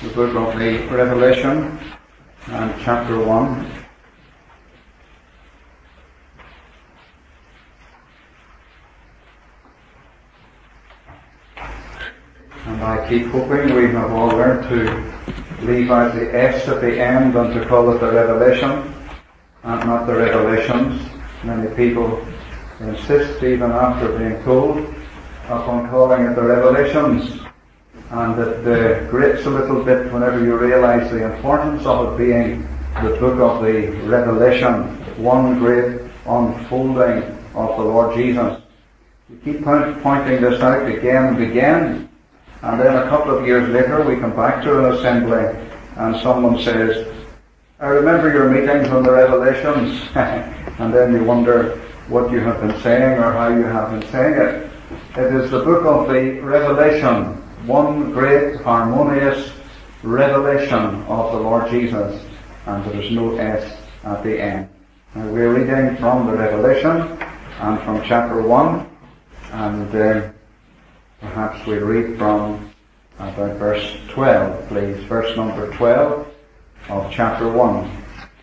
the book of the Revelation and chapter 1. And I keep hoping we have all learned to leave out the S at the end and to call it the Revelation and not the Revelations. Many people insist, even after being told, upon calling it the Revelations, and it grates a little bit whenever you realize the importance of it being the book of the Revelation, one great unfolding of the Lord Jesus. You keep pointing this out again and again, and then a couple of years later we come back to an assembly and someone says, I remember your meetings on the Revelations, and then you wonder what you have been saying or how you have been saying it. It is the book of the Revelation, one great harmonious revelation of the Lord Jesus, and there is no S at the end. Now we're reading from the Revelation and from chapter 1, and perhaps we read from about verse 12, please. Verse number 12 of chapter 1.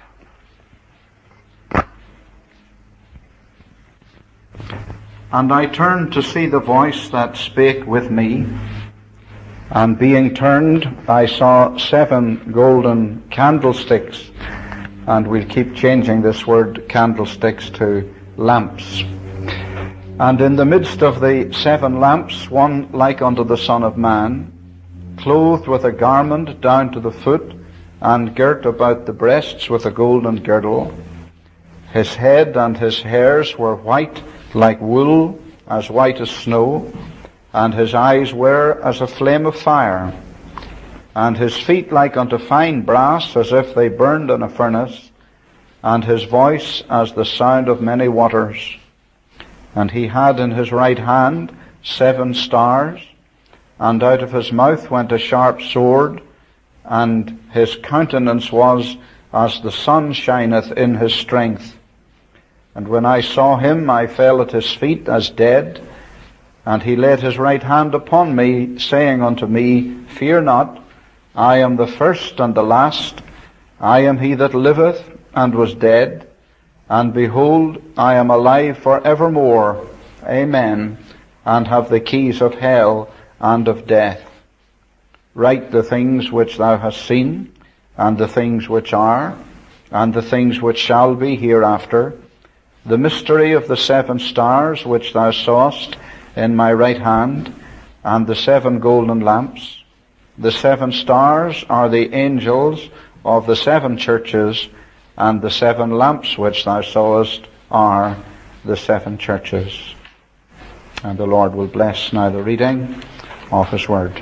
And I turned to see the voice that spake with me, and being turned, I saw 7 golden candlesticks, and we'll keep changing this word candlesticks to lamps. And in the midst of the 7 lamps, one like unto the Son of Man, clothed with a garment down to the foot, and girt about the breasts with a golden girdle. His head and his hairs were white like wool, as white as snow, and his eyes were as a flame of fire, and his feet like unto fine brass, as if they burned in a furnace, and his voice as the sound of many waters. And he had in his right hand 7 stars, and out of his mouth went a sharp sword, and his countenance was as the sun shineth in his strength. And when I saw him, I fell at his feet as dead. And he laid his right hand upon me, saying unto me, Fear not, I am the first and the last. I am he that liveth and was dead. And behold, I am alive for evermore. Amen. And have the keys of hell and of death. Write the things which thou hast seen, and the things which are, and the things which shall be hereafter. The mystery of the 7 stars which thou sawest in my right hand, and the 7 golden lamps. The 7 stars are the angels of the 7 churches, and the 7 lamps which thou sawest are the 7 churches. And the Lord will bless now the reading of His Word.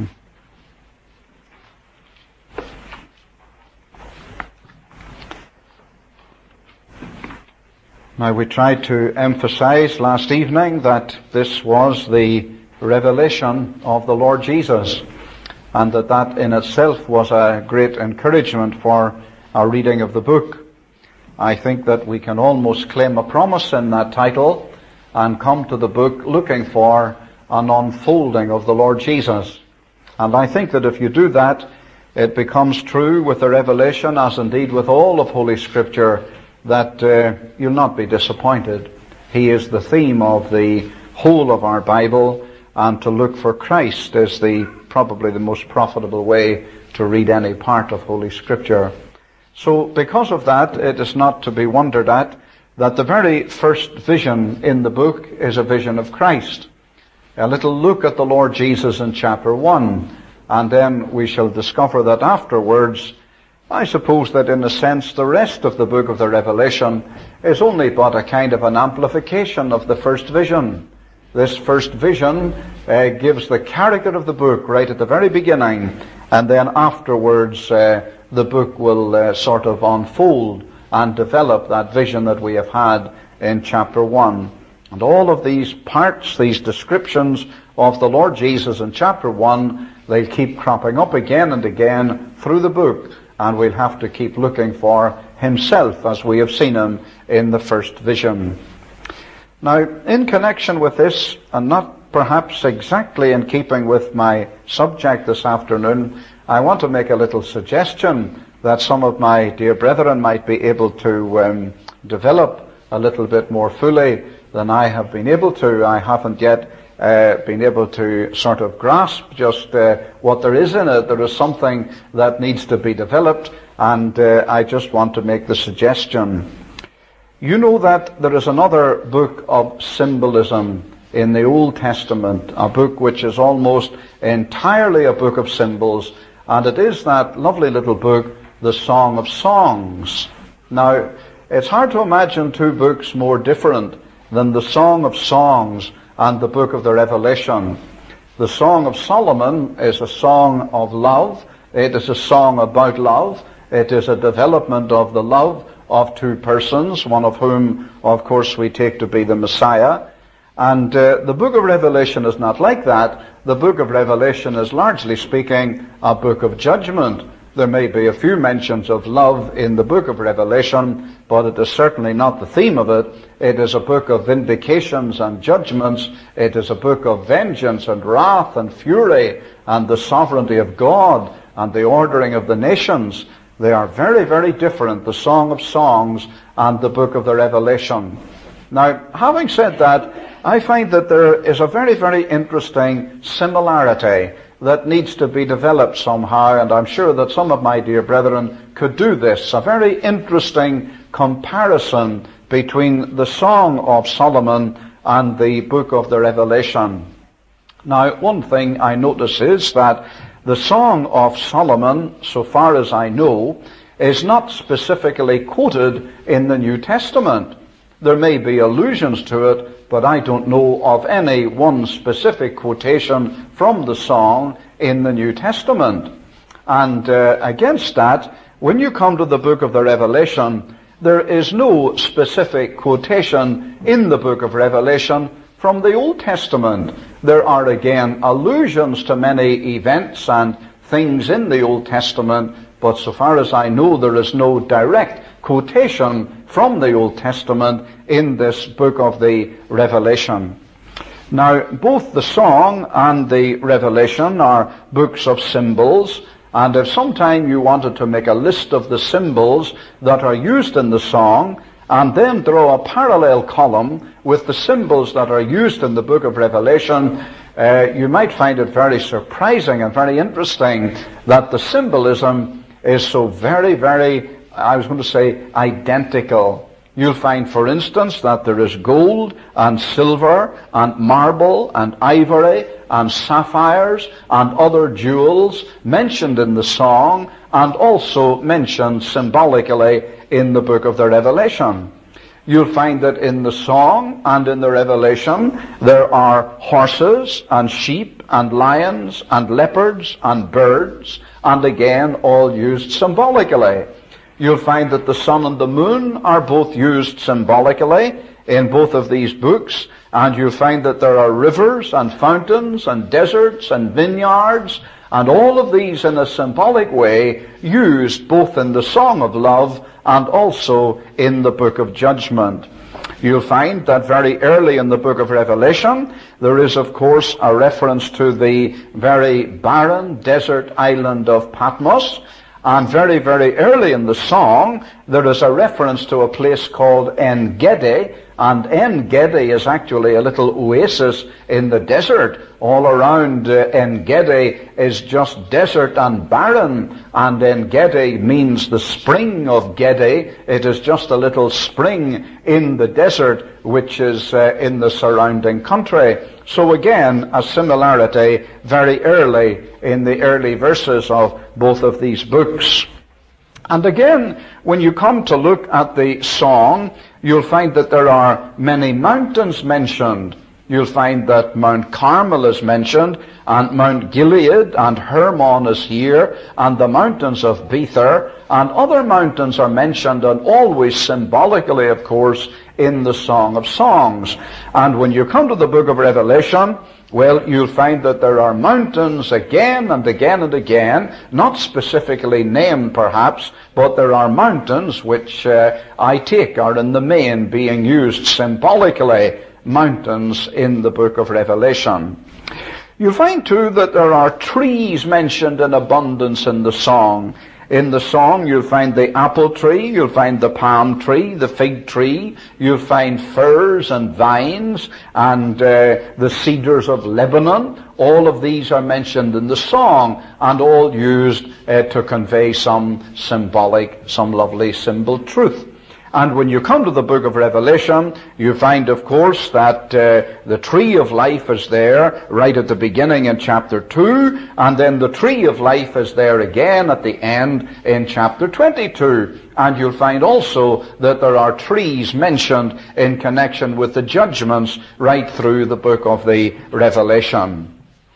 Now we tried to emphasize last evening that this was the revelation of the Lord Jesus, and that in itself was a great encouragement for our reading of the book. I think that we can almost claim a promise in that title and come to the book looking for an unfolding of the Lord Jesus. And I think that if you do that, it becomes true with the revelation, as indeed with all of Holy Scripture, that you'll not be disappointed. He is the theme of the whole of our Bible, and to look for Christ is probably the most profitable way to read any part of Holy Scripture. So because of that, it is not to be wondered at that the very first vision in the book is a vision of Christ. A little look at the Lord Jesus in chapter 1, and then we shall discover that afterwards, I suppose that in a sense the rest of the book of the Revelation is only but a kind of an amplification of the first vision. This first vision gives the character of the book right at the very beginning, and then afterwards the book will sort of unfold and develop that vision that we have had in chapter 1. And all of these parts, these descriptions of the Lord Jesus in chapter 1, they'll keep cropping up again and again through the book. And we'll have to keep looking for Himself as we have seen Him in the first vision. Now, in connection with this, and not perhaps exactly in keeping with my subject this afternoon, I want to make a little suggestion that some of my dear brethren might be able to develop a little bit more fully than I have been able to. I haven't yet been able to sort of grasp just what there is in it. There is something that needs to be developed, and I just want to make the suggestion. You know that there is another book of symbolism in the Old Testament, a book which is almost entirely a book of symbols, and it is that lovely little book, the Song of Songs. Now, it's hard to imagine two books more different than the Song of Songs and the book of the Revelation. The Song of Solomon is a song of love. It is a song about love. It is a development of the love of two persons, one of whom, of course, we take to be the Messiah. And the book of Revelation is not like that. The book of Revelation is, largely speaking, a book of judgment. There may be a few mentions of love in the book of Revelation, but it is certainly not the theme of it. It is a book of vindications and judgments. It is a book of vengeance and wrath and fury and the sovereignty of God and the ordering of the nations. They are very, very different, the Song of Songs and the book of the Revelation. Now, having said that, I find that there is a very, very interesting similarity that needs to be developed somehow, and I'm sure that some of my dear brethren could do this. A very interesting comparison between the Song of Solomon and the book of the Revelation. Now, one thing I notice is that the Song of Solomon, so far as I know, is not specifically quoted in the New Testament. There may be allusions to it, but I don't know of any one specific quotation from the song in the New Testament. And against that, when you come to the book of the Revelation, there is no specific quotation in the book of Revelation from the Old Testament. There are again allusions to many events and things in the Old Testament, but so far as I know, there is no direct quotation from the Old Testament in this book of the Revelation. Now, both the song and the Revelation are books of symbols, and if sometime you wanted to make a list of the symbols that are used in the song, and then draw a parallel column with the symbols that are used in the book of Revelation, you might find it very surprising and very interesting that the symbolism is so very, very, I was going to say, identical. You'll find, for instance, that there is gold and silver and marble and ivory and sapphires and other jewels mentioned in the song and also mentioned symbolically in the book of the Revelation. You'll find that in the song and in the Revelation there are horses and sheep and lions and leopards and birds, and again all used symbolically. You'll find that the sun and the moon are both used symbolically in both of these books, and you'll find that there are rivers and fountains and deserts and vineyards, and all of these in a symbolic way used both in the Song of Love and also in the Book of Judgment. You'll find that very early in the book of Revelation, there is, of course, a reference to the very barren desert island of Patmos. And very, very early in the song, there is a reference to a place called En-Gedi, and En-Gedi is actually a little oasis in the desert. All around En-Gedi is just desert and barren, and En-Gedi means the spring of Gedi. It is just a little spring in the desert, which is in the surrounding country. So again, a similarity very early in the early verses of both of these books. And again, when you come to look at the song, you'll find that there are many mountains mentioned. You'll find that Mount Carmel is mentioned, and Mount Gilead, and Hermon is here, and the mountains of Bether, and other mountains are mentioned, and always symbolically, of course, in the Song of Songs. And when you come to the book of Revelation, well, you'll find that there are mountains again and again and again, not specifically named perhaps, but there are mountains which I take are in the main being used symbolically, mountains in the book of Revelation. You'll find too that there are trees mentioned in abundance in the song. In the song you'll find the apple tree, you'll find the palm tree, the fig tree, you'll find firs and vines and the cedars of Lebanon. All of these are mentioned in the song and all used to convey some symbolic, some lovely symbol truth. And when you come to the book of Revelation, you find, of course, that the tree of life is there right at the beginning in chapter 2, and then the tree of life is there again at the end in chapter 22. And you'll find also that there are trees mentioned in connection with the judgments right through the book of the Revelation.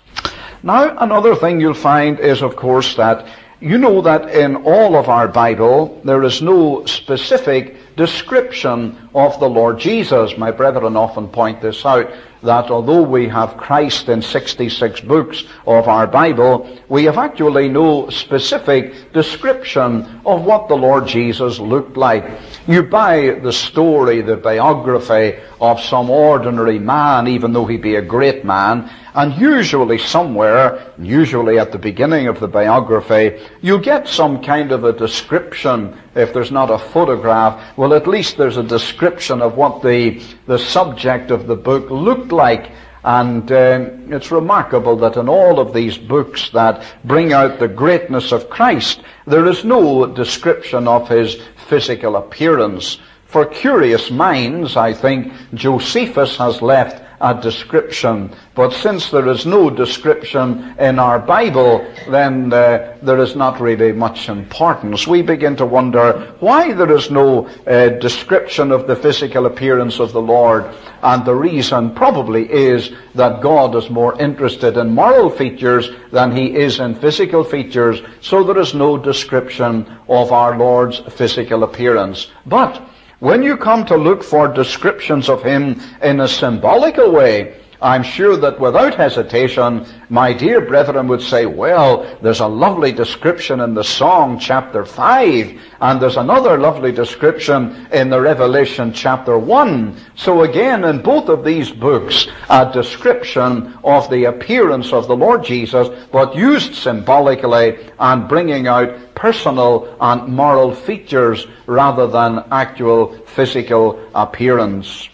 Now, another thing you'll find is, of course, that you know that in all of our Bible, there is no specific description of the Lord Jesus. My brethren often point this out, that although we have Christ in 66 books of our Bible, we have actually no specific description of what the Lord Jesus looked like. You buy the story, the biography of some ordinary man, even though he be a great man, and usually somewhere, usually at the beginning of the biography, you get some kind of a description. If there's not a photograph, well, at least there's a description of what the subject of the book looked like. And it's remarkable that in all of these books that bring out the greatness of Christ, there is no description of his physical appearance. For curious minds, I think Josephus has left a description, but since there is no description in our Bible, then there is not really much importance. We begin to wonder why there is no description of the physical appearance of the Lord, and the reason probably is that God is more interested in moral features than he is in physical features, so there is no description of our Lord's physical appearance. But when you come to look for descriptions of him in a symbolical way, I'm sure that without hesitation, my dear brethren would say, well, there's a lovely description in the Song chapter 5, and there's another lovely description in the Revelation chapter 1. So again, in both of these books, a description of the appearance of the Lord Jesus, but used symbolically and bringing out personal and moral features rather than actual physical appearance.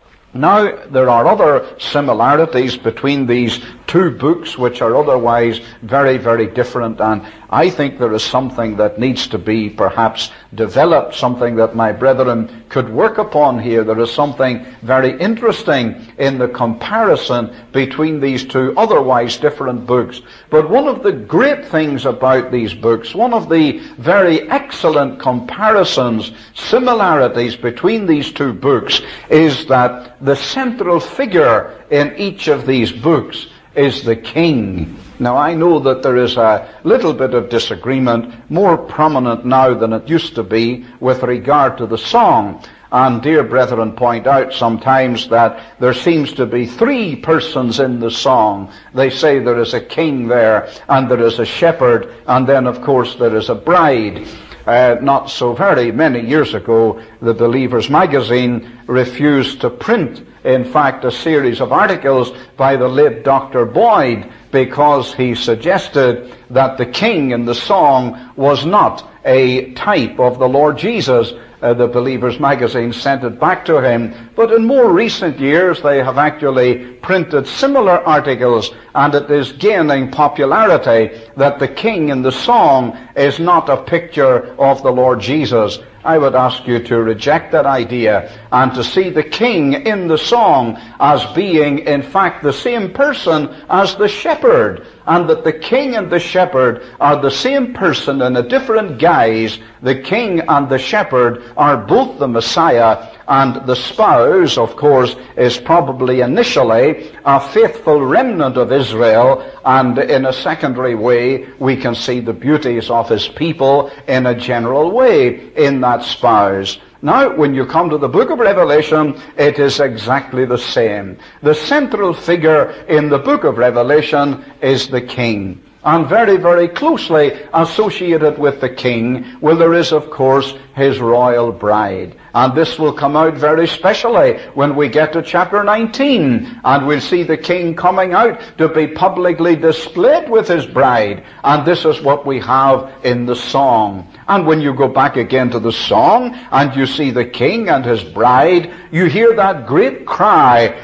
Now, there are other similarities between these two books which are otherwise very, very different, and I think there is something that needs to be perhaps developed, something that my brethren could work upon here. There is something very interesting in the comparison between these two otherwise different books. But one of the great things about these books, one of the very excellent comparisons, similarities between these two books, is that the central figure in each of these books is the king. Now, I know that there is a little bit of disagreement, more prominent now than it used to be, with regard to the song. And dear brethren point out sometimes that there seems to be three persons in the song. They say there is a king there, and there is a shepherd, and then of course there is a bride. Not so very many years ago, the Believer's Magazine refused to print, in fact, a series of articles by the late Dr. Boyd, because he suggested that the king in the song was not a type of the Lord Jesus. The Believer's Magazine sent it back to him. But in more recent years, they have actually printed similar articles, and it is gaining popularity that the king in the song is not a picture of the Lord Jesus. I would ask you to reject that idea and to see the king in the song as being, in fact, the same person as the shepherd, and that the king and the shepherd are the same person in a different guise. The king and the shepherd are both the Messiah, and the spouse, of course, is probably initially a faithful remnant of Israel, and in a secondary way, we can see the beauties of his people in a general way in that spouse. Now, when you come to the book of Revelation, it is exactly the same. The central figure in the book of Revelation is the king. And very, very closely associated with the king, well, there is, of course, his royal bride. And this will come out very specially when we get to chapter 19. And we'll see the king coming out to be publicly displayed with his bride. And this is what we have in the song. And when you go back again to the song, and you see the king and his bride, you hear that great cry,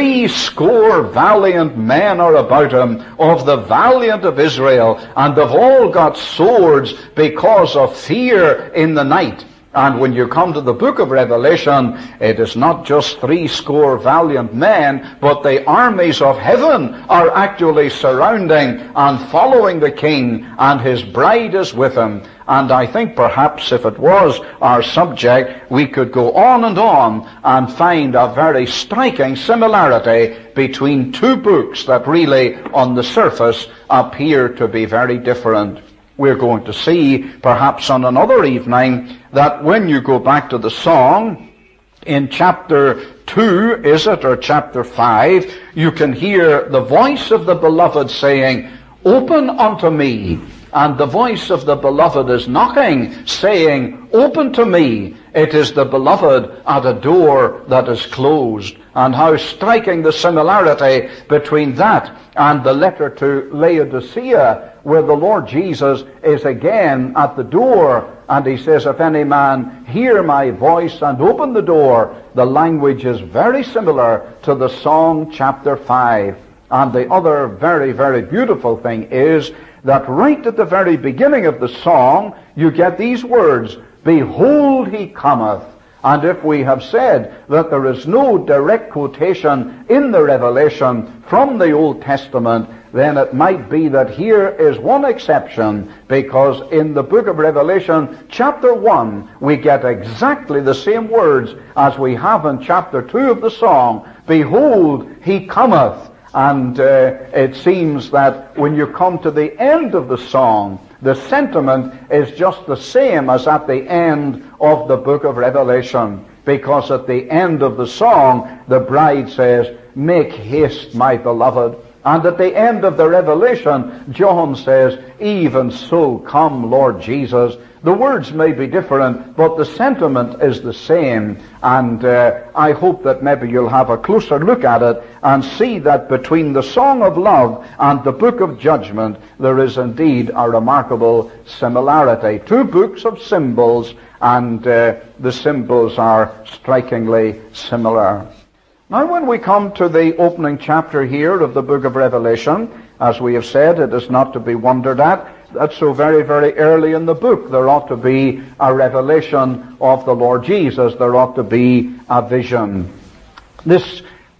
80 valiant men are about him, of the valiant of Israel, and they've all got swords because of fear in the night. And when you come to the book of Revelation, it is not just 80 valiant men, but the armies of heaven are actually surrounding and following the king, and his bride is with him. And I think perhaps if it was our subject, we could go on and find a very striking similarity between two books that really, on the surface, appear to be very different. We're going to see, perhaps on another evening, that when you go back to the song, in chapter 2, is it, or chapter 5, you can hear the voice of the beloved saying, "Open unto me." And the voice of the beloved is knocking, saying, "Open to me." It is the beloved at a door that is closed. And how striking the similarity between that and the letter to Laodicea, where the Lord Jesus is again at the door, and he says, "If any man hear my voice and open the door," the language is very similar to the song chapter 5. And the other very, very beautiful thing is that right at the very beginning of the song, you get these words, "Behold, he cometh." And if we have said that there is no direct quotation in the Revelation from the Old Testament, then it might be that here is one exception, because in the book of Revelation, chapter 1, we get exactly the same words as we have in chapter 2 of the song, "Behold, he cometh." And it seems that when you come to the end of the song, the sentiment is just the same as at the end of the book of Revelation. Because at the end of the song, the bride says, "Make haste, my beloved." And at the end of the Revelation, John says, "Even so, come, Lord Jesus." The words may be different, but the sentiment is the same. And I hope that maybe you'll have a closer look at it and see that between the Song of Love and the Book of Judgment, there is indeed a remarkable similarity. Two books of symbols, and the symbols are strikingly similar. Now, when we come to the opening chapter here of the book of Revelation, as we have said, it is not to be wondered at that so very, very early in the book there ought to be a revelation of the Lord Jesus. There ought to be a vision. This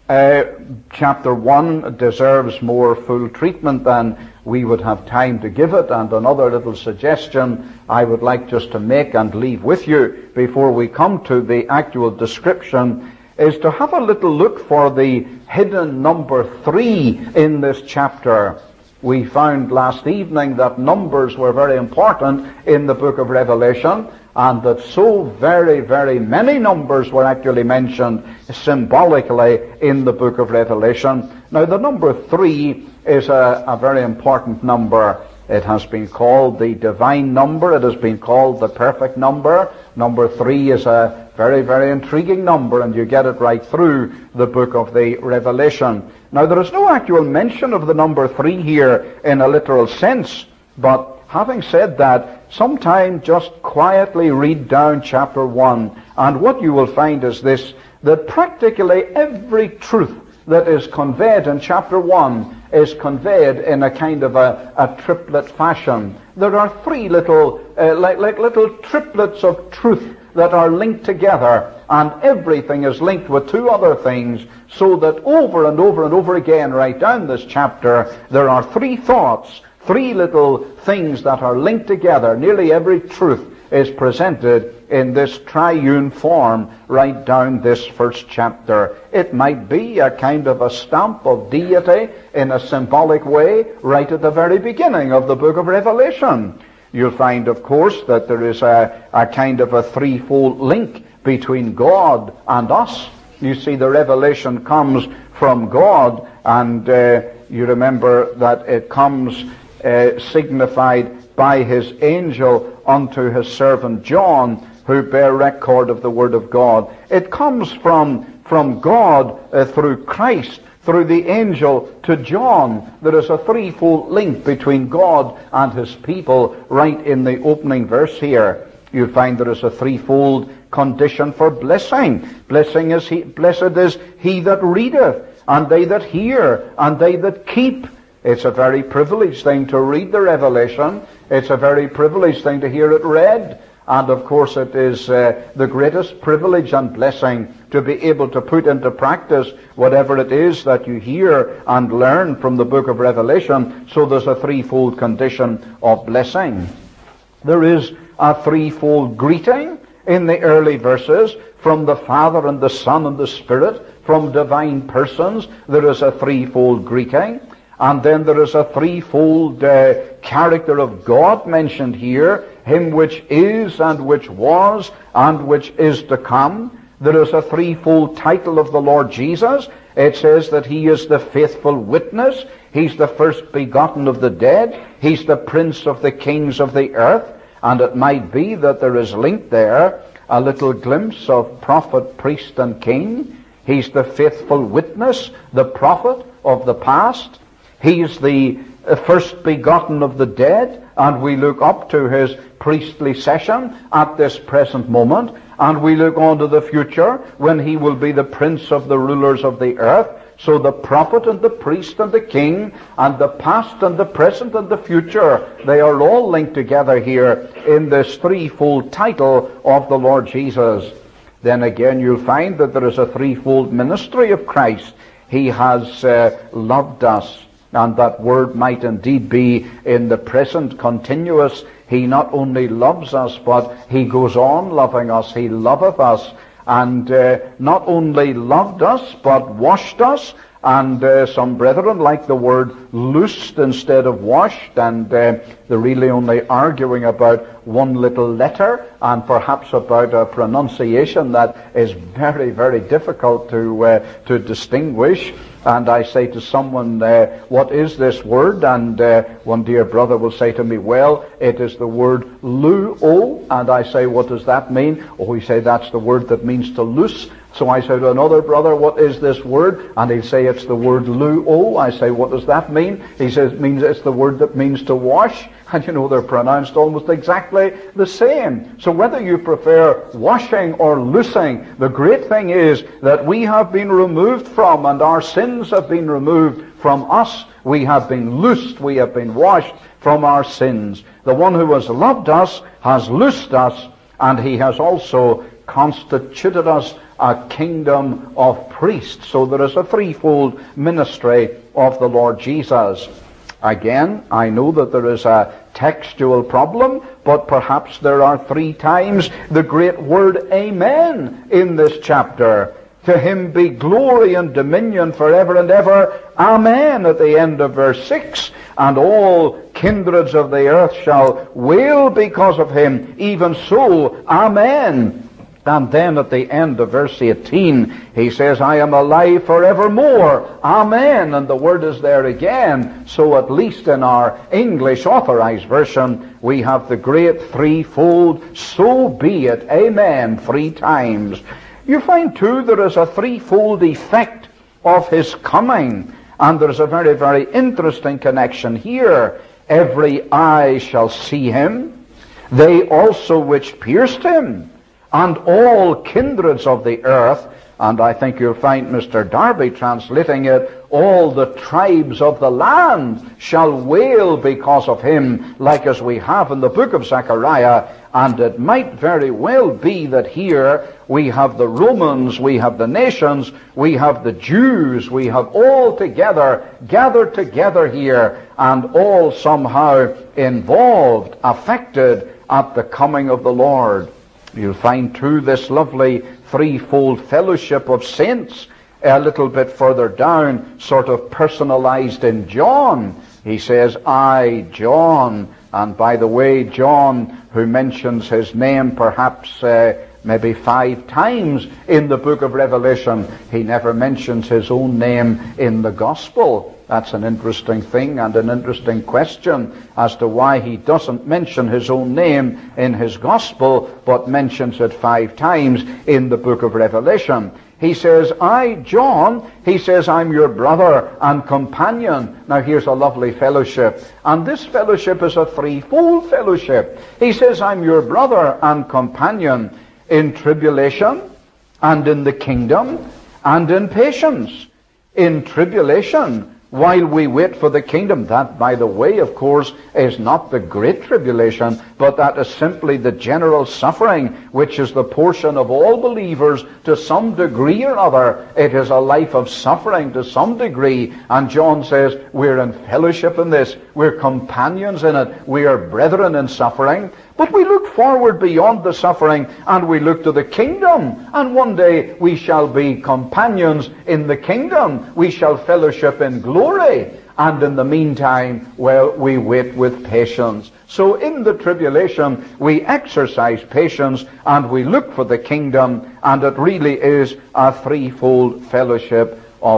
chapter 1 deserves more full treatment than we would have time to give it, and another little suggestion I would like just to make and leave with you before we come to the actual description is to have a little look for the hidden number 3 in this chapter. We found last evening that numbers were very important in the book of Revelation, and that so very, very many numbers were actually mentioned symbolically in the book of Revelation. Now, the number 3 is a very important number. It has been called the divine number. It has been called the perfect number. Number 3 is a very, very intriguing number, and you get it right through the book of the Revelation. Now, there is no actual mention of the number 3 here in a literal sense, but having said that, sometime just quietly read down chapter 1, and what you will find is this, that practically every truth that is conveyed in chapter 1 is conveyed in a kind of a triplet fashion. There are 3 little, like little triplets of truth that are linked together, and everything is linked with 2 other things, so that over and over and over again, right down this chapter, there are 3 thoughts, 3 little things that are linked together. Nearly every truth is presented in this triune form right down this first chapter. It might be a kind of a stamp of deity in a symbolic way right at the very beginning of the book of Revelation. You'll find, of course, that there is a kind of a threefold link between God and us. You see, the revelation comes from God, and you remember that it comes signified by his angel unto his servant John, who bear record of the word of God. It comes from God through Christ, through the angel to John. There is a threefold link between God and his people right in the opening verse here. You find there is a threefold condition for blessing. Blessed is he that readeth, and they that hear, and they that keep. It's a very privileged thing to read the Revelation. It's a very privileged thing to hear it read. And of course it is the greatest privilege and blessing to be able to put into practice whatever it is that you hear and learn from the book of Revelation. So there's a threefold condition of blessing. There is a threefold greeting in the early verses from the Father and the Son and the Spirit, from divine persons. There is a threefold greeting. And then there is a threefold character of God mentioned here, him which is and which was and which is to come. There is a threefold title of the Lord Jesus. It says that he is the faithful witness. He's the first begotten of the dead. He's the prince of the kings of the earth. And it might be that there is linked there a little glimpse of prophet, priest, and king. He's the faithful witness, the prophet of the past. He's the first begotten of the dead, and we look up to his priestly session at this present moment, and we look on to the future when he will be the prince of the rulers of the earth. So the prophet and the priest and the king and the past and the present and the future, they are all linked together here in this threefold title of the Lord Jesus. Then again you'll find that there is a threefold ministry of Christ. He has loved us. And that word might indeed be in the present continuous. He not only loves us, but he goes on loving us. He loveth us. And not only loved us, but washed us. And some brethren like the word loosed instead of washed. And they're really only arguing about one little letter and perhaps about a pronunciation that is very, very difficult to distinguish. And I say to someone, what is this word? And one dear brother will say to me, well, it is the word luo. And I say, what does that mean? Oh, he say, that's the word that means to loose. So I say to another brother, what is this word? And he'll say, it's the word luo. I say, what does that mean? He says, it means it's the word that means to wash. And you know, they're pronounced almost exactly the same. So whether you prefer washing or loosing, the great thing is that we have been removed from, and our sins have been removed from us. We have been loosed, we have been washed from our sins. The one who has loved us has loosed us, and he has also constituted us a kingdom of priests. So there is a threefold ministry of the Lord Jesus. Again, I know that there is a textual problem, but perhaps there are three times the great word amen in this chapter. To him be glory and dominion forever and ever. Amen at the end of verse 6. And all kindreds of the earth shall wail because of him. Even so, amen. And then at the end of verse 18, he says, I am alive forevermore. Amen. And the word is there again. So at least in our English Authorized Version, we have the great threefold, so be it, amen, 3 times. You find too there is a threefold effect of his coming. And there's a very, very interesting connection here. Every eye shall see him, they also which pierced him, and all kindreds of the earth. And I think you'll find Mr. Darby translating it, all the tribes of the land shall wail because of him, like as we have in the book of Zechariah. And it might very well be that here we have the Romans, we have the nations, we have the Jews, we have all together, gathered together here, and all somehow involved, affected at the coming of the Lord. You'll find too this lovely threefold fellowship of saints a little bit further down, sort of personalized in John. He says, I, John. And by the way, John, who mentions his name perhaps maybe 5 times in the book of Revelation, he never mentions his own name in the gospel. That's an interesting thing and an interesting question as to why he doesn't mention his own name in his gospel, but mentions it 5 times in the book of Revelation. He says, I, John, he says, I'm your brother and companion. Now here's a lovely fellowship. And this fellowship is a threefold fellowship. He says, I'm your brother and companion in tribulation and in the kingdom and in patience. In tribulation, while we wait for the kingdom. That, by the way, of course, is not the great tribulation, but that is simply the general suffering, which is the portion of all believers to some degree or other. It is a life of suffering to some degree. And John says, we're in fellowship in this. We're companions in it. We are brethren in suffering. But we look forward beyond the suffering, and we look to the kingdom. And one day we shall be companions in the kingdom. We shall fellowship in glory. And in the meantime, well, we wait with patience. So in the tribulation, we exercise patience, and we look for the kingdom. And it really is a threefold fellowship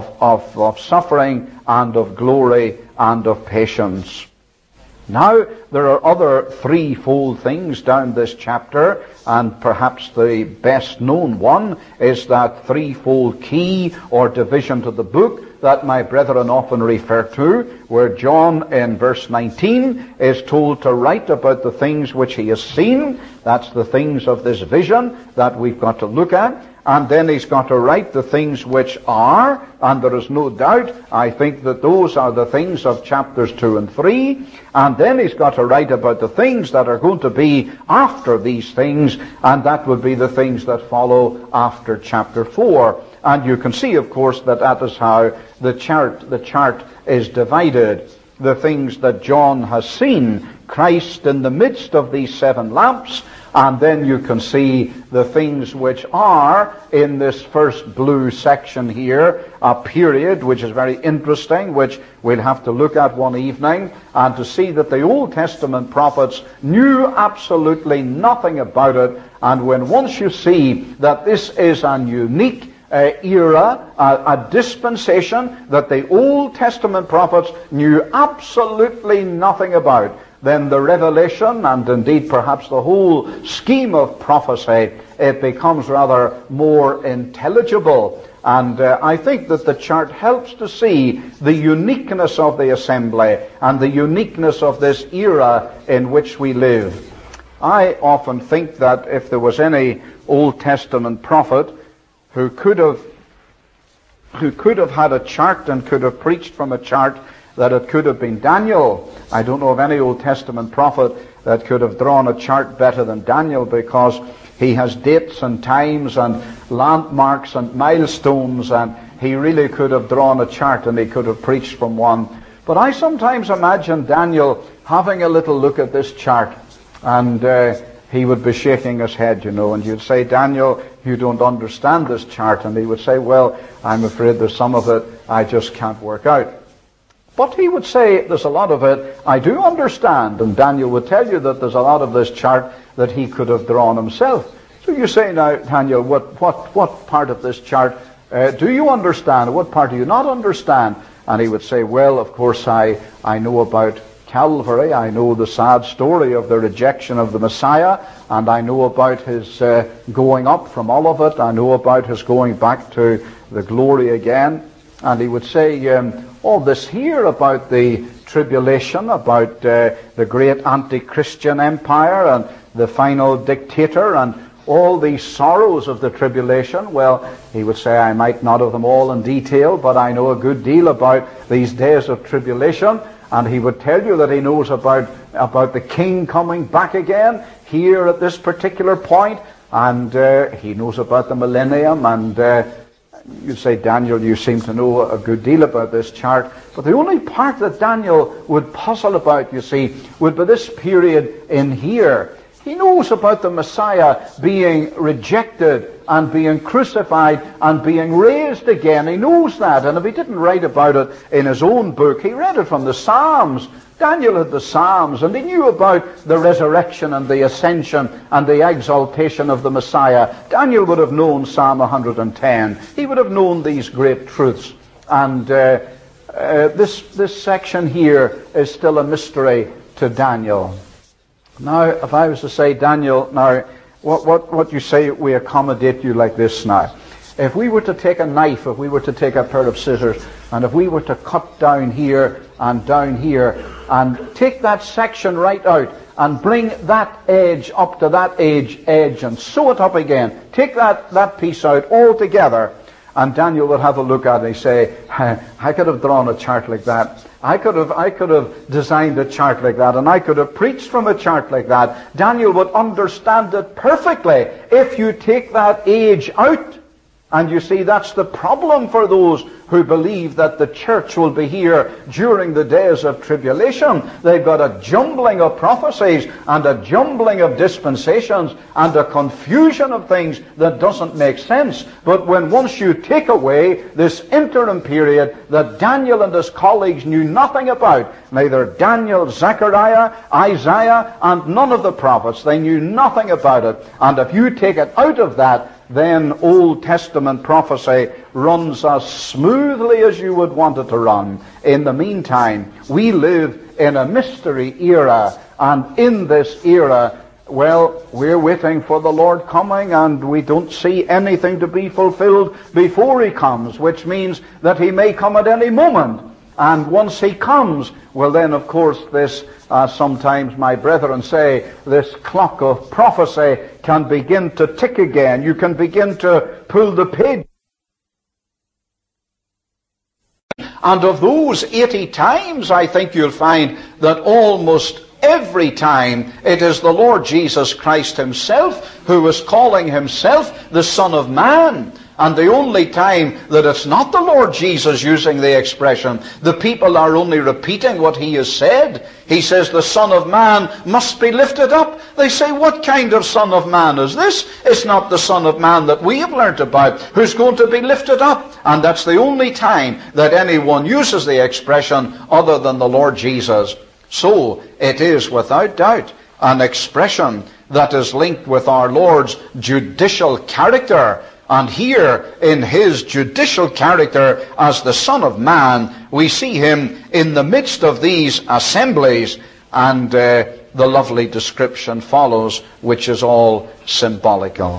of suffering and of glory and of patience. Now, there are other threefold things down this chapter, and perhaps the best known one is that threefold key or division to the book that my brethren often refer to, where John in verse 19 is told to write about the things which he has seen. That's the things of this vision that we've got to look at. And then he's got to write the things which are, and there is no doubt, I think that those are the things of chapters 2 and 3. And then he's got to write about the things that are going to be after these things, and that would be the things that follow after chapter 4. And you can see, of course, that that is how the chart is divided. The things that John has seen, Christ in the midst of these 7 lamps, and then you can see the things which are in this first blue section here, a period which is very interesting, which we'll have to look at one evening, and to see that the Old Testament prophets knew absolutely nothing about it. And when once you see that this is an unique era, a dispensation that the Old Testament prophets knew absolutely nothing about, then the revelation, and indeed perhaps the whole scheme of prophecy, it becomes rather more intelligible. And I think that the chart helps to see the uniqueness of the assembly and the uniqueness of this era in which we live. I often think that if there was any Old Testament prophet who could have had a chart and could have preached from a chart, that it could have been Daniel. I don't know of any Old Testament prophet that could have drawn a chart better than Daniel, because he has dates and times and landmarks and milestones, and he really could have drawn a chart and he could have preached from one. But I sometimes imagine Daniel having a little look at this chart, and he would be shaking his head, and you'd say, Daniel, you don't understand this chart. And he would say, well, I'm afraid there's some of it I just can't work out. But he would say, there's a lot of it I do understand. And Daniel would tell you that there's a lot of this chart that he could have drawn himself. So you say now, Daniel, what part of this chart do you understand? What part do you not understand? And he would say, well, of course, I know about Calvary. I know the sad story of the rejection of the Messiah, and I know about his going up from Olivet. I know about his going back to the glory again. And he would say, all this here about the tribulation, about the great anti-Christian empire and the final dictator and all these sorrows of the tribulation, well, he would say, I might not have them all in detail, but I know a good deal about these days of tribulation. And he would tell you that he knows about the king coming back again here at this particular point, and he knows about the millennium. And you'd say, Daniel, you seem to know a good deal about this chart. But the only part that Daniel would puzzle about, you see, would be this period in here. He knows about the Messiah being rejected and being crucified and being raised again. He knows that. And if he didn't write about it in his own book, he read it from the Psalms. Daniel had the Psalms, and he knew about the resurrection and the ascension and the exaltation of the Messiah. Daniel would have known Psalm 110. He would have known these great truths. And this section here is still a mystery to Daniel. Now, if I was to say, Daniel, now, what you say, we accommodate you like this now. If we were to take a knife, if we were to take a pair of scissors, and if we were to cut down here, and take that section right out, and bring that edge up to that edge, and sew it up again, take that piece out altogether, and Daniel would have a look at it and say, I could have drawn a chart like that. I could have designed a chart like that, and I could have preached from a chart like that. Daniel would understand it perfectly if you take that edge out. And you see, that's the problem for those who believe that the church will be here during the days of tribulation. They've got a jumbling of prophecies and a jumbling of dispensations and a confusion of things that doesn't make sense. But when once you take away this interim period that Daniel and his colleagues knew nothing about, neither Daniel, Zechariah, Isaiah, and none of the prophets, they knew nothing about it. And if you take it out of that, then Old Testament prophecy runs as smoothly as you would want it to run. In the meantime, we live in a mystery era, and in this era, well, we're waiting for the Lord coming, and we don't see anything to be fulfilled before He comes, which means that He may come at any moment. And once He comes, well then, of course, this, sometimes my brethren say, this clock of prophecy can begin to tick again. You can begin to pull the page. And of those 80 times, I think you'll find that almost every time it is the Lord Jesus Christ Himself who is calling Himself the Son of Man. And the only time that it's not the Lord Jesus using the expression, the people are only repeating what He has said. He says the Son of Man must be lifted up. They say, what kind of Son of Man is this? It's not the Son of Man that we have learnt about, who's going to be lifted up. And that's the only time that anyone uses the expression other than the Lord Jesus. So it is without doubt an expression that is linked with our Lord's judicial character. And here, in His judicial character as the Son of Man, we see Him in the midst of these assemblies, and the lovely description follows, which is all symbolical.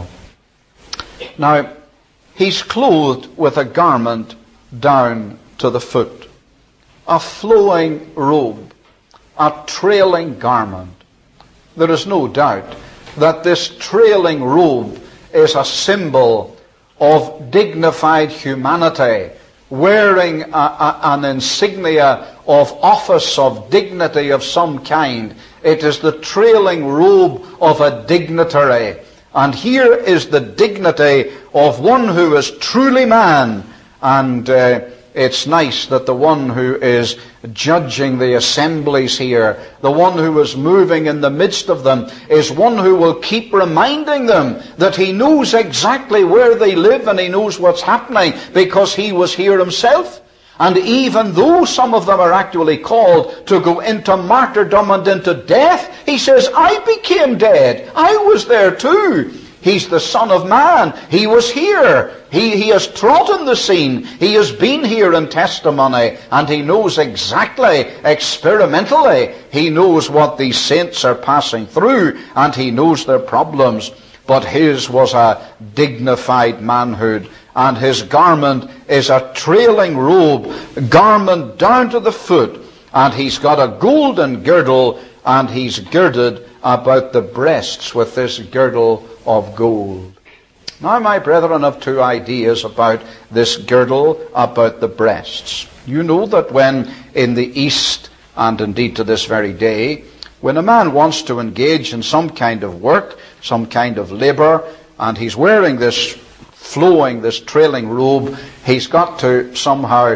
Now, He's clothed with a garment down to the foot, a flowing robe, a trailing garment. There is no doubt that this trailing robe is a symbol of dignified humanity, wearing an insignia of office, of dignity of some kind. It is the trailing robe of a dignitary. And here is the dignity of one who is truly man. And it's nice that the one who is judging the assemblies here, the one who is moving in the midst of them, is one who will keep reminding them that He knows exactly where they live and He knows what's happening because He was here Himself. And even though some of them are actually called to go into martyrdom and into death, He says, I became dead. I was there too. He's the Son of Man. He was here. He has trodden the scene. He has been here in testimony. And He knows exactly, experimentally, He knows what these saints are passing through. And He knows their problems. But His was a dignified manhood. And His garment is a trailing robe, garment down to the foot. And He's got a golden girdle, and He's girded about the breasts with this girdle of gold. Now, my brethren, I have two ideas about this girdle about the breasts. You know that when in the East, and indeed to this very day, when a man wants to engage in some kind of work, some kind of labor, and he's wearing this flowing, this trailing robe, he's got to somehow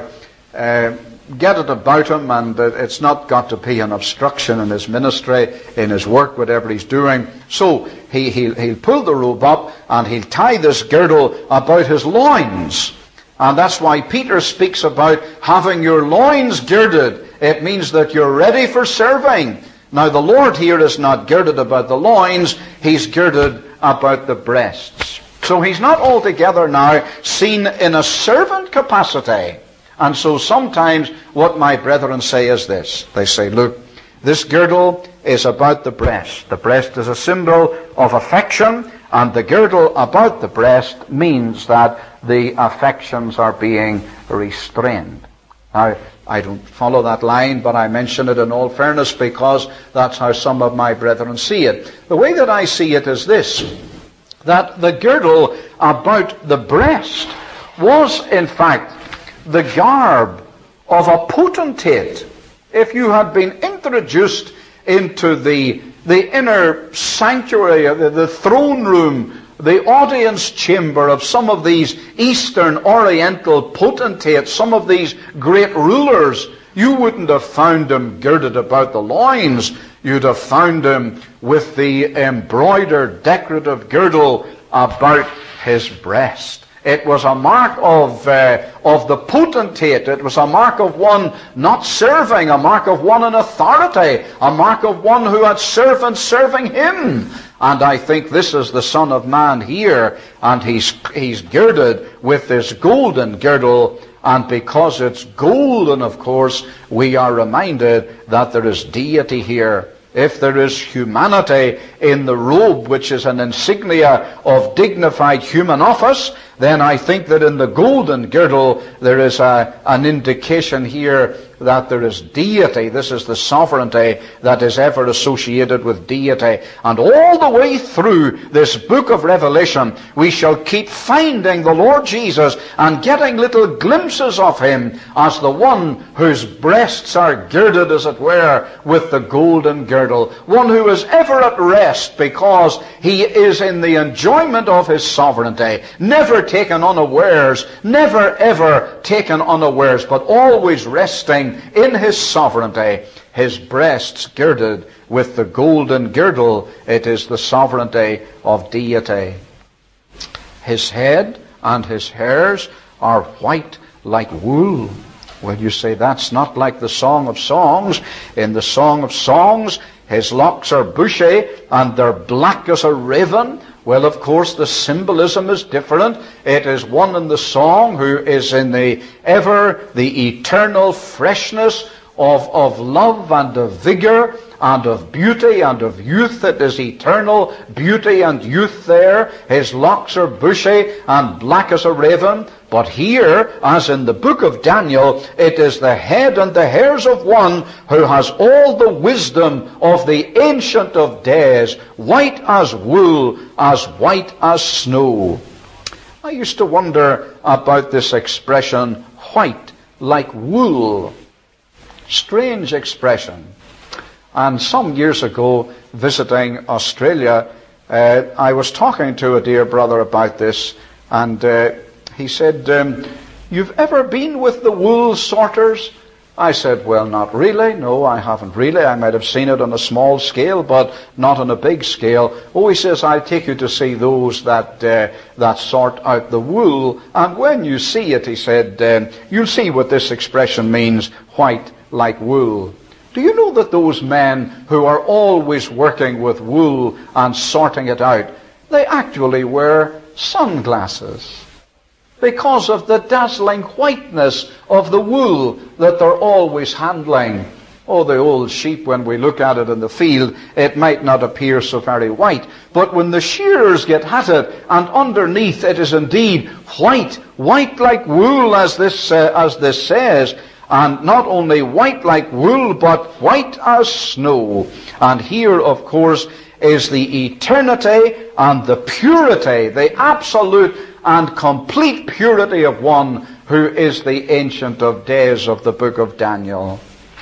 get it about him, and it's not got to be an obstruction in his ministry, in his work, whatever he's doing. So he'll pull the robe up, and he'll tie this girdle about his loins. And that's why Peter speaks about having your loins girded. It means that you're ready for serving. Now, the Lord here is not girded about the loins, He's girded about the breasts. So He's not altogether now seen in a servant capacity. And so sometimes what my brethren say is this. They say, look, this girdle is about the breast. The breast is a symbol of affection, and the girdle about the breast means that the affections are being restrained. Now, I don't follow that line, but I mention it in all fairness because that's how some of my brethren see it. The way that I see it is this, that the girdle about the breast was, in fact, the garb of a potentate. If you had been introduced into the inner sanctuary, the throne room, the audience chamber of some of these Eastern Oriental potentates, some of these great rulers, you wouldn't have found him girded about the loins. You'd have found him with the embroidered decorative girdle about his breast. It was a mark of the potentate. It was a mark of one not serving, a mark of one in authority, a mark of one who had servants serving him. And I think this is the Son of Man here, and he's girded with this golden girdle, and because it's golden, of course, we are reminded that there is deity here. If there is humanity in the robe, which is an insignia of dignified human office, then I think that in the golden girdle there is an indication here that there is deity. This is the sovereignty that is ever associated with deity. And all the way through this book of Revelation, we shall keep finding the Lord Jesus and getting little glimpses of him as the one whose breasts are girded, as it were, with the golden girdle. One who is ever at rest because he is in the enjoyment of his sovereignty. Never taken unawares, never ever taken unawares, but always resting in his sovereignty. His breasts girded with the golden girdle. It is the sovereignty of deity. His head and his hairs are white like wool. Well, you say that's not like the Song of Songs. In the Song of Songs, his locks are bushy and they're black as a raven. Well, of course, the symbolism is different. It is one in the song who is in the eternal freshness of love and of vigor and of beauty and of youth. It is eternal beauty and youth there. His locks are bushy and black as a raven. But here, as in the book of Daniel, it is the head and the hairs of one who has all the wisdom of the Ancient of Days, white as wool, as white as snow. I used to wonder about this expression, white like wool. Strange expression. And some years ago, visiting Australia, I was talking to a dear brother about this, and he said, you've ever been with the wool sorters? I said, well, not really. No, I haven't really. I might have seen it on a small scale, but not on a big scale. Oh, he says, I'll take you to see those that sort out the wool. And when you see it, he said, you'll see what this expression means, white like wool. Do you know that those men who are always working with wool and sorting it out, they actually wear sunglasses because of the dazzling whiteness of the wool that they're always handling. Oh, the old sheep, when we look at it in the field, it might not appear so very white. But when the shearers get at it, and underneath it is indeed white like wool, as this says. And not only white like wool, but white as snow. And here, of course, is the eternity and the purity, the absolute and complete purity of one who is the Ancient of Days of the book of Daniel.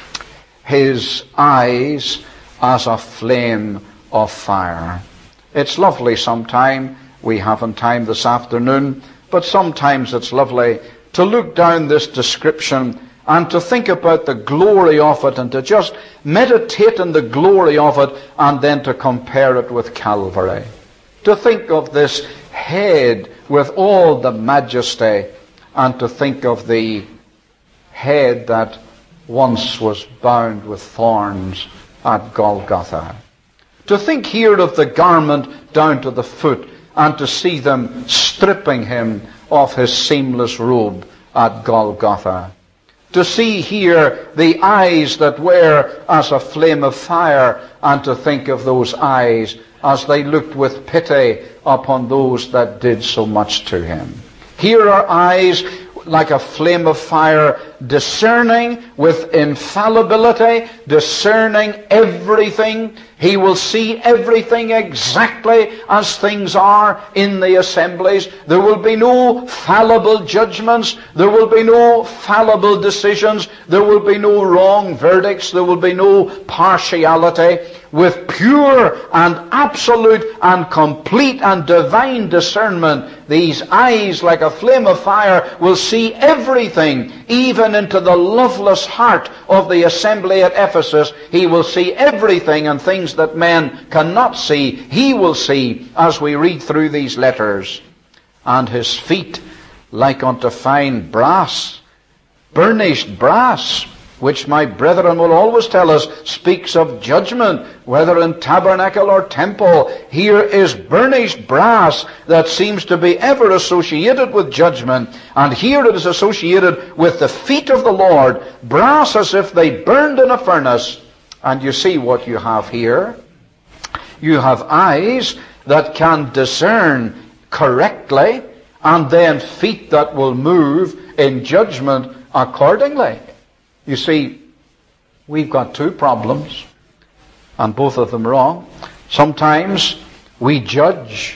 His eyes as a flame of fire. It's lovely sometime. We haven't time this afternoon, but sometimes it's lovely to look down this description and to think about the glory of it, and to just meditate on the glory of it, and then to compare it with Calvary. To think of this head with all the majesty, and to think of the head that once was bound with thorns at Golgotha. To think here of the garment down to the foot, and to see them stripping him of his seamless robe at Golgotha. to see here the eyes that were as a flame of fire, and to think of those eyes as they looked with pity upon those that did so much to him. Here are eyes like a flame of fire, discerning with infallibility, discerning everything. He will see everything exactly as things are in the assemblies. There will be no fallible judgments. There will be no fallible decisions. There will be no wrong verdicts. There will be no partiality. With pure and absolute and complete and divine discernment, these eyes like a flame of fire will see everything, even into the loveless heart of the assembly at Ephesus. He will see everything, and things that men cannot see, he will see as we read through these letters. And his feet like unto fine brass, burnished brass, which my brethren will always tell us speaks of judgment, whether in tabernacle or temple. Here is burnished brass that seems to be ever associated with judgment. And here it is associated with the feet of the Lord, brass as if they burned in a furnace. And you see what you have here. You have eyes that can discern correctly, and then feet that will move in judgment accordingly. You see, we've got two problems, and both of them wrong. Sometimes we judge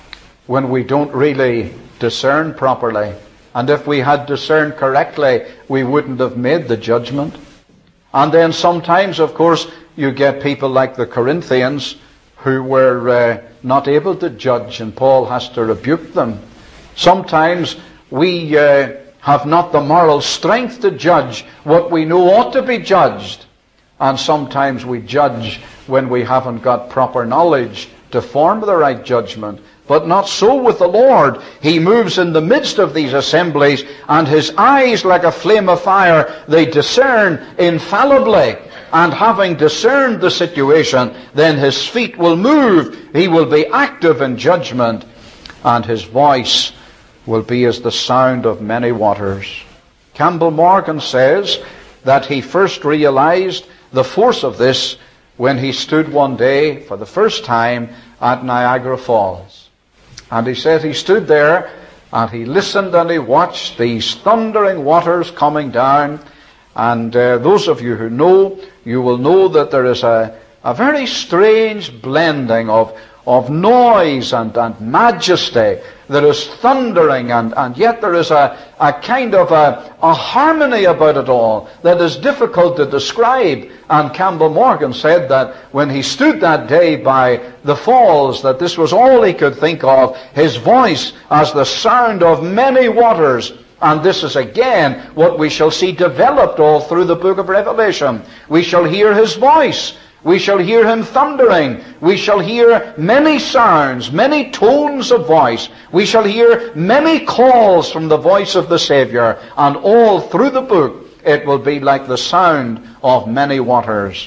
when we don't really discern properly. And if we had discerned correctly, we wouldn't have made the judgment. And then sometimes, of course, you get people like the Corinthians who were not able to judge, and Paul has to rebuke them. Sometimes we have not the moral strength to judge what we know ought to be judged. And sometimes we judge when we haven't got proper knowledge to form the right judgment. But not so with the Lord. He moves in the midst of these assemblies, and his eyes like a flame of fire, they discern infallibly. And having discerned the situation, then his feet will move. He will be active in judgment, and his voice will be as the sound of many waters. Campbell Morgan says that he first realized the force of this when he stood one day for the first time at Niagara Falls. And he said he stood there and he listened and he watched these thundering waters coming down. And those of you who know, you will know that there is a very strange blending of noise and majesty. There is thundering, and yet there is a kind of a harmony about it all that is difficult to describe. And Campbell Morgan said that when he stood that day by the falls, that this was all he could think of, his voice as the sound of many waters. And this is again what we shall see developed all through the book of Revelation. We shall hear his voice. We shall hear him thundering. We shall hear many sounds, many tones of voice. We shall hear many calls from the voice of the Savior. And all through the book, it will be like the sound of many waters.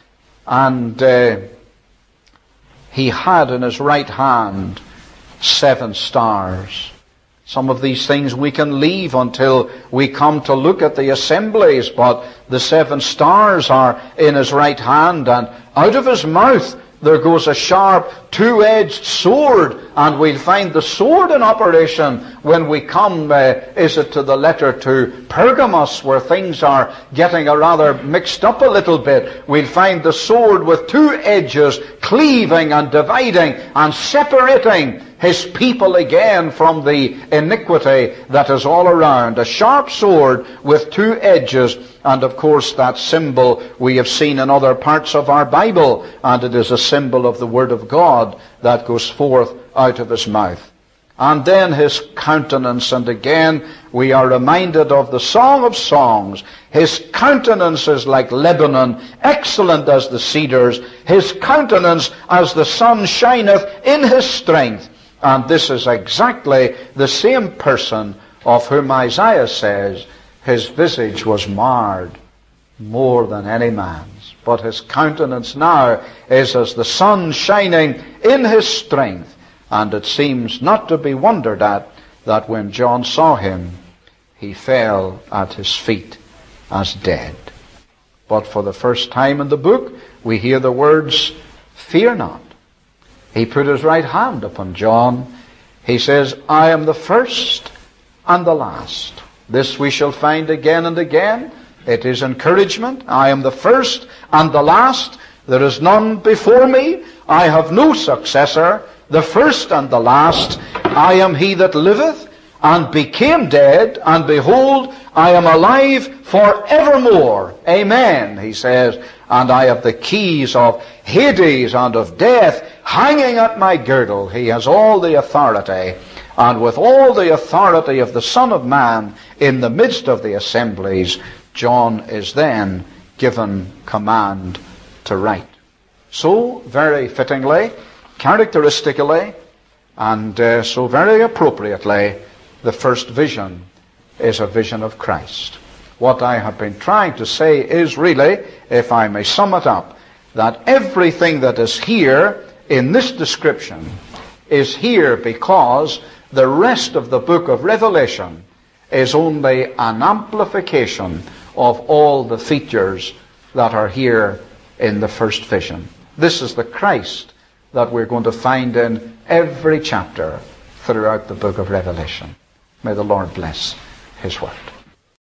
And he had in his right hand 7 stars. Some of these things we can leave until we come to look at the assemblies, but the 7 stars are in his right hand, and out of his mouth there goes a sharp 2-edged sword, and we'll find the sword in operation when we come, is it to the letter to Pergamos, where things are getting rather mixed up a little bit. We'll find the sword with 2 edges cleaving and dividing and separating his people again from the iniquity that is all around. A sharp sword with 2 edges, and of course that symbol we have seen in other parts of our Bible, and it is a symbol of the Word of God that goes forth out of his mouth. And then his countenance, and again we are reminded of the Song of Songs. His countenance is like Lebanon, excellent as the cedars. His countenance as the sun shineth in his strength. And this is exactly the same person of whom Isaiah says, his visage was marred more than any man's. But his countenance now is as the sun shining in his strength. And it seems not to be wondered at that when John saw him, he fell at his feet as dead. But for the first time in the book, we hear the words, fear not. He put his right hand upon John. He says, I am the first and the last. This we shall find again and again. It is encouragement. I am the first and the last. There is none before me. I have no successor. The first and the last. I am he that liveth and became dead, and behold, I am alive forevermore. Amen, he says, and I have the keys of Hades and of death hanging at my girdle. He has all the authority, and with all the authority of the Son of Man in the midst of the assemblies, John is then given command to write. So, very fittingly, characteristically, and so very appropriately, the first vision is a vision of Christ. What I have been trying to say is really, if I may sum it up, that everything that is here in this description is here because the rest of the book of Revelation is only an amplification of all the features that are here in the first vision. This is the Christ that we're going to find in every chapter throughout the book of Revelation. May the Lord bless his word.